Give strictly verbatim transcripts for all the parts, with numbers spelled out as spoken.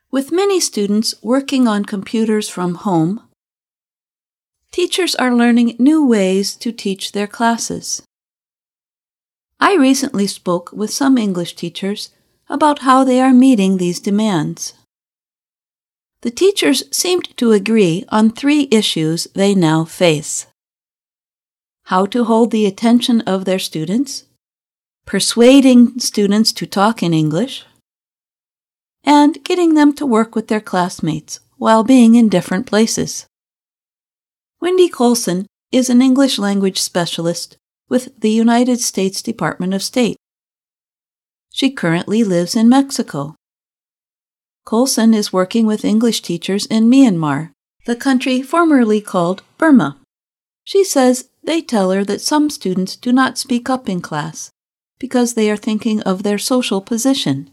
With many students working on computers from home, teachers are learning new ways to teach their classes. I recently spoke with some English teachers about how they are meeting these demands. The teachers seemed to agree on three issues they now face: how to hold the attention of their students, persuading students to talk in English, and getting them to work with their classmates while being in different places. Wendy Colson is an English language specialist with the United States Department of State. She currently lives in Mexico. Colson is working with English teachers in Myanmar, the country formerly called Burma. She says they tell her that some students do not speak up in class because they are thinking of their social position.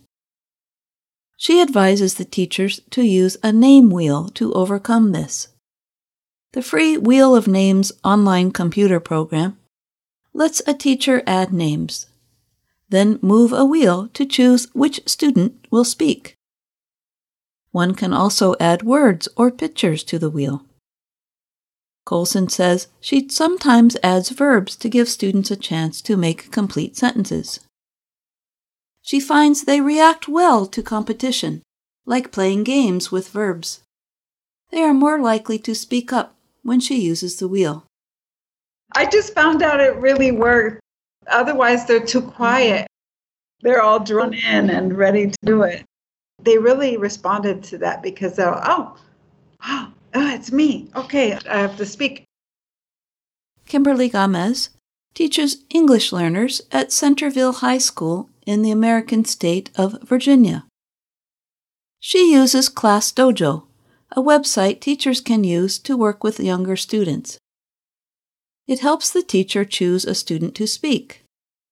She advises the teachers to use a name wheel to overcome this. The free Wheel of Names online computer program lets a teacher add names, then move a wheel to choose which student will speak. One can also add words or pictures to the wheel. Colson says she sometimes adds verbs to give students a chance to make complete sentences. She finds they react well to competition, like playing games with verbs. They are more likely to speak up when she uses the wheel. I just found out it really worked. Otherwise, they're too quiet. They're all drawn in and ready to do it. They really responded to that because they're, oh, oh, oh, it's me. Okay, I have to speak. Kimberly Gomez teaches English learners at Centerville High School in the American state of Virginia. She uses Class Dojo, a website teachers can use to work with younger students. It helps the teacher choose a student to speak.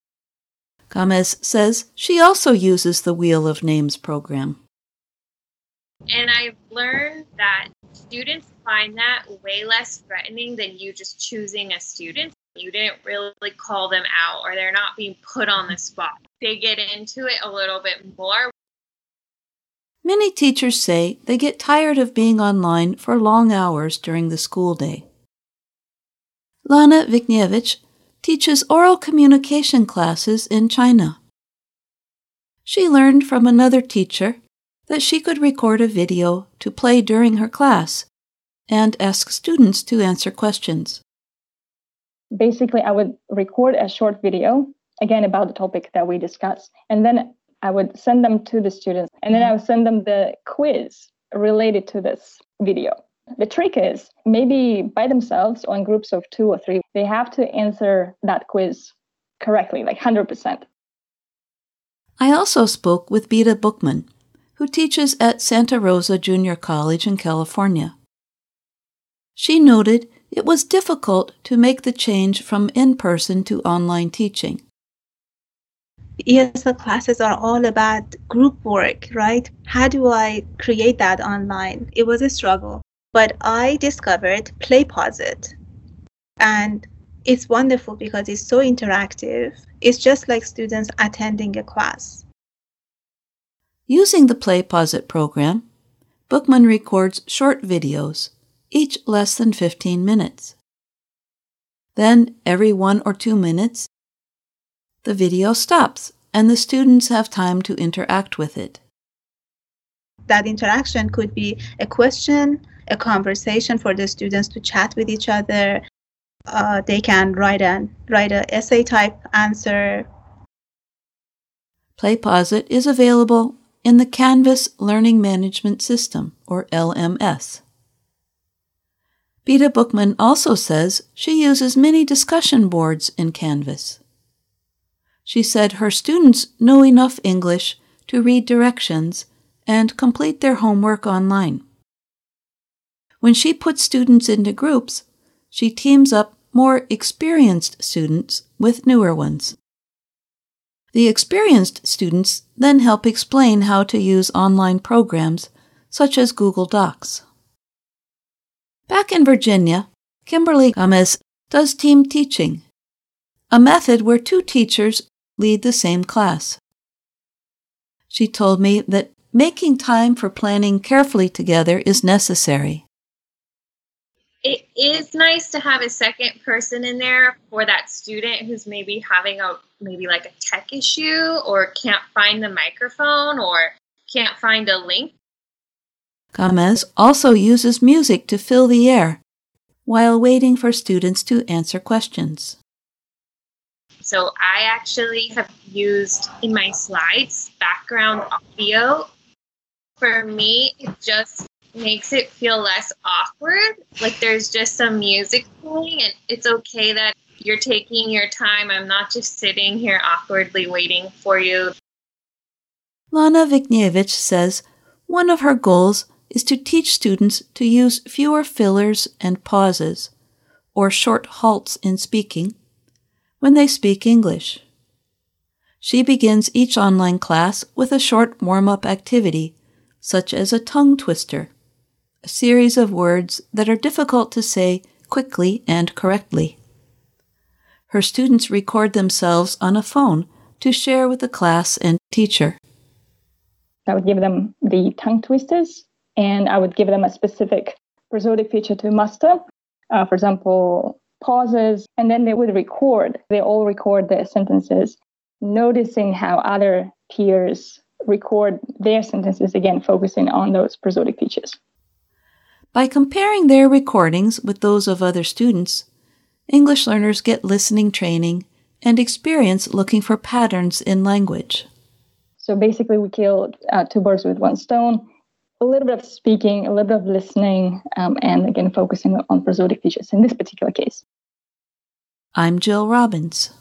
Gomez says she also uses the Wheel of Names program. And I've learned that students find that way less threatening than you just choosing a student. You didn't really call them out, or they're not being put on the spot. They get into it a little bit more. Many teachers say they get tired of being online for long hours during the school day. Lana Viknievich teaches oral communication classes in China. She learned from another teacher that she could record a video to play during her class and ask students to answer questions. Basically, I would record a short video, again, about the topic that we discussed, and then I would send them to the students, and then I would send them the quiz related to this video. The trick is, maybe by themselves or in groups of two or three, they have to answer that quiz correctly, like one hundred percent. I also spoke with Beta Bookman, who teaches at Santa Rosa Junior College in California. She noted it was difficult to make the change from in-person to online teaching. E S L classes are all about group work, right? How do I create that online? It was a struggle, but I discovered PlayPosit, and it's wonderful because it's so interactive. It's just like students attending a class. Using the PlayPosit program, Bookman records short videos, each less than fifteen minutes. Then, every one or two minutes, the video stops and the students have time to interact with it. That interaction could be a question, a conversation for the students to chat with each other. Uh, they can write an write an essay type answer. PlayPosit is available in the Canvas Learning Management System, or L M S. Beta Bookman also says she uses many discussion boards in Canvas. She said her students know enough English to read directions and complete their homework online. When she puts students into groups, she teams up more experienced students with newer ones. The experienced students then help explain how to use online programs such as Google Docs. Back in Virginia, Kimberly Gomez does team teaching, a method where two teachers lead the same class. She told me that making time for planning carefully together is necessary. It is nice to have a second person in there for that student who's maybe having a maybe like a tech issue or can't find the microphone or can't find a link. Gamez also uses music to fill the air while waiting for students to answer questions. So I actually have used in my slides background audio. For me, it just makes it feel less awkward. Like there's just some music playing and it's okay that you're taking your time. I'm not just sitting here awkwardly waiting for you. Lana Viknievich says one of her goals is to teach students to use fewer fillers and pauses, or short halts in speaking, when they speak English. She begins each online class with a short warm-up activity, such as a tongue twister, a series of words that are difficult to say quickly and correctly. Her students record themselves on a phone to share with the class and teacher. I would give them the tongue twisters, and I would give them a specific prosodic feature to master. Uh, for example, pauses, and then they would record. They all record their sentences, noticing how other peers record their sentences, again, focusing on those prosodic features. By comparing their recordings with those of other students, English learners get listening training and experience looking for patterns in language. So basically, we killed uh, two birds with one stone. A little bit of speaking, a little bit of listening, um, and again, focusing on prosodic features in this particular case. I'm Jill Robbins.